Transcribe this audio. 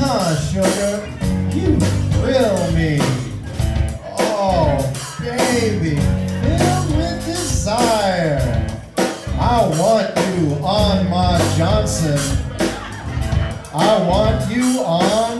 Sugar, you thrill me. Oh, baby, filled with desire. I want you on my Johnson. I want you on